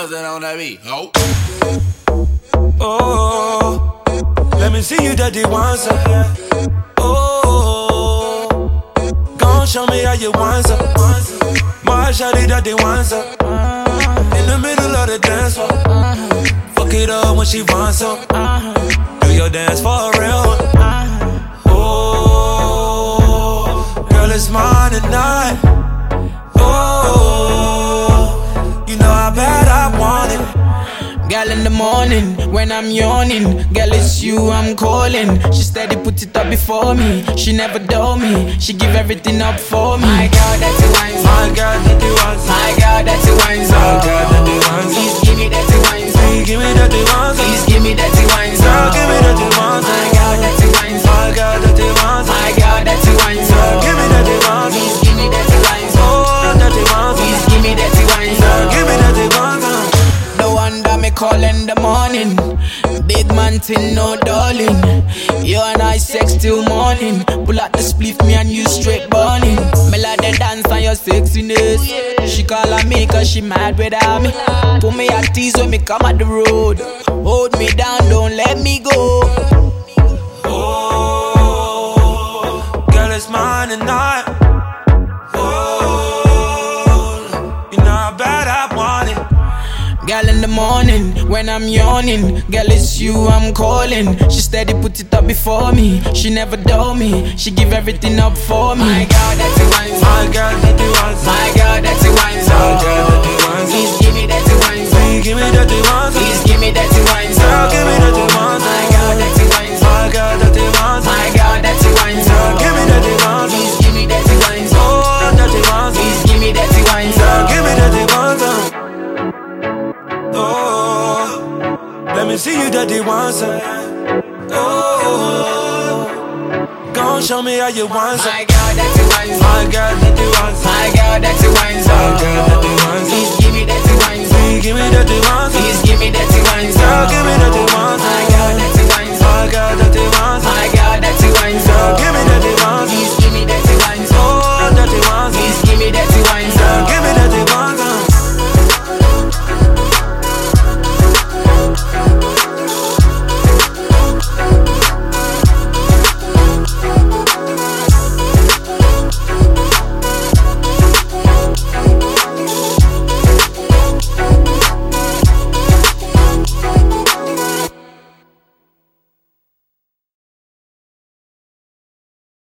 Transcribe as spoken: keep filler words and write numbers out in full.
something on that beat. Oh. Oh, let me see you dirty one some. Oh, gon' show me how you want some. My shawty dirty one some. In the middle of the dance floor, fuck it up when she wants some. Do your dance for a real one. Oh, girl, it's mine tonight. Oh, you know how bad I want it. Girl, in the morning, when I'm yawning, girl, it's you I'm calling. She steady put it up before me. She never dull me. She give everything up for me. My girl, that's a wine song. My girl, dirty one some. My girl, that's a wine song. My girl, dirty one some. Please give me that wine song. Please give me dirty one some. Please give me that wine song. Girl, give me dirty one some. My girl, that's a wine song. My girl, dirty one some. My girl, that's a wine song. Give me dirty one some. Please give me that wine song. Oh, dirty one some. Please give me that wine song. Give me dirty one some. No wonder me call in the morning. Big man thing, no darling. You and I sex till morning. Pull out the spliff, me and you straight burning. Me like the dance on your sexiness. She call on me cause she mad without me. Put me at tease when me come at the road. Hold me down, don't let me go. Oh, girl, it's mine tonight. Oh, you know how bad I want it. Girl, in the morning, when I'm yawning, girl, it's you I'm calling. She steady put it up before me. She never dull me. She give everything up for me. My girl, that's a wine song. My girl, dirty one some. My girl, that's a wine song. My girl, dirty one some. Please give me that wine song. Please give me dirty one some. Please give me that wine song. Girl, give me dirty one some. My girl, that's a wine song. My girl, dirty one some. My girl, that's a wine song. Give me dirty one some. Please give me that wine song. Oh, dirty one some. Please give me that wine song. Give me dirty one some. Oh, let me see you dirty one some. Oh, gon' show me how you want some. My girl, that's a wine song. My girl, dirty one some. My girl, that's a wine song. My girl, dirty one some. Please give me that wine song. Please give me dirty one some. Please give me that wine song. Girl, give me dirty one some. My girl, that's a wine song. My girl,